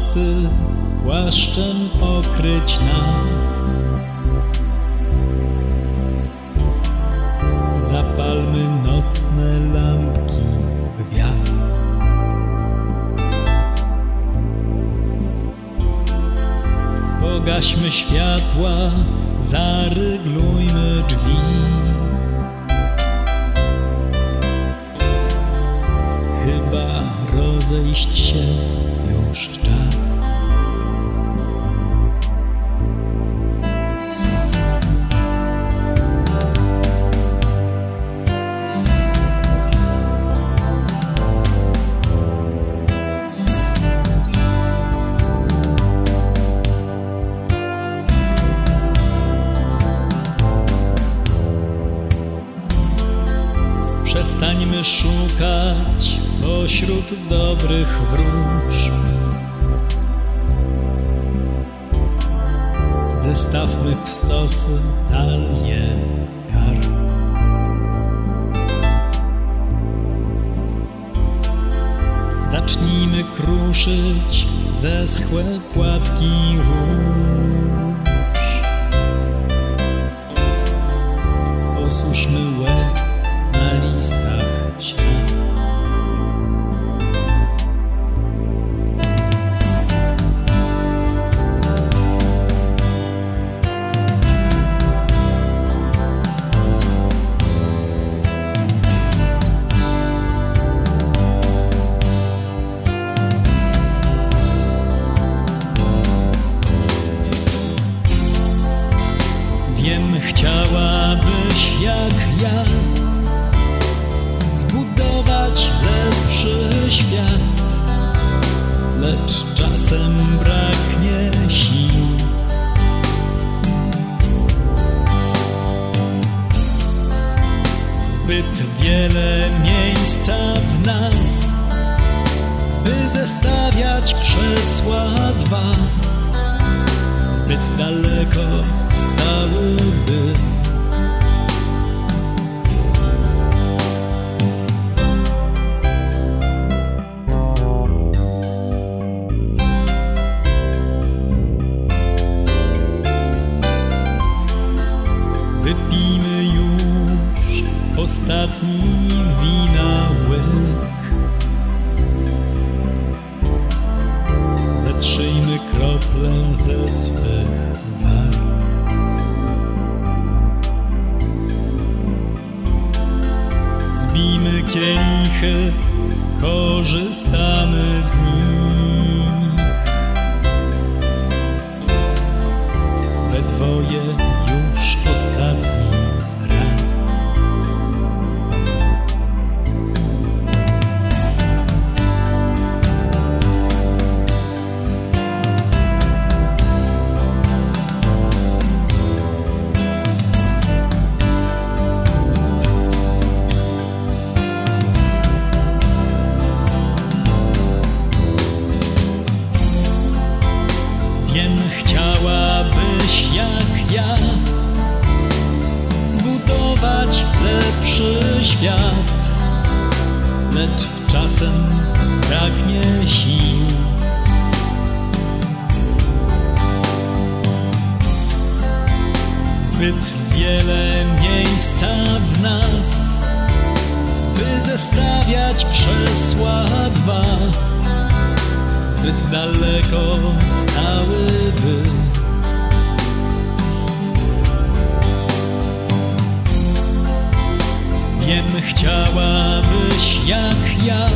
nocy płaszczem okryć nas. Zapalmy nocne lampki gwiazd. Pogaśmy światła, zaryglujmy drzwi. Chyba rozejść się już czas. Przestańmy szukać pośród dobrych wróżb. Zestawmy w stosy talie kart. Zacznijmy kruszyć zeschłe płatki róż. Osuszmy łez na listach ślad. Wiem, chciałabyś jak ja zbudować lepszy świat, lecz czasem braknie sił. Zbyt wiele miejsca w nas, by zestawiać krzesła dwa. Zbyt daleko stałyby. Wypijmy już ostatni wina łyk. Zetrzyjmy krople ze swych warg. Zbijmy kielichy, korzystamy z nich. We dwoje już ostatni raz. Wiem, chciałabyś jak ja zbudować lepszy świat, lecz czasem braknie sił. Zbyt wiele miejsca w nas, by zestawiać krzesła dwa. Zbyt daleko stałyby. Wiem, chciałabyś jak ja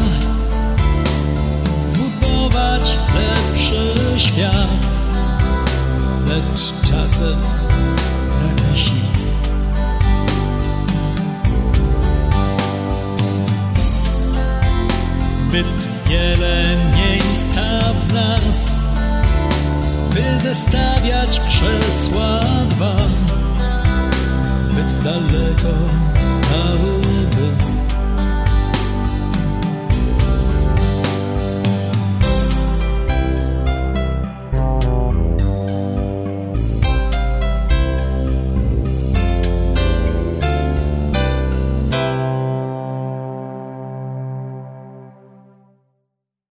zbudować lepszy świat, lecz czasem braknie sił. Zbyt wiele miejsca w nas, by zestawiać krzesła dwa. Zbyt daleko stałyby.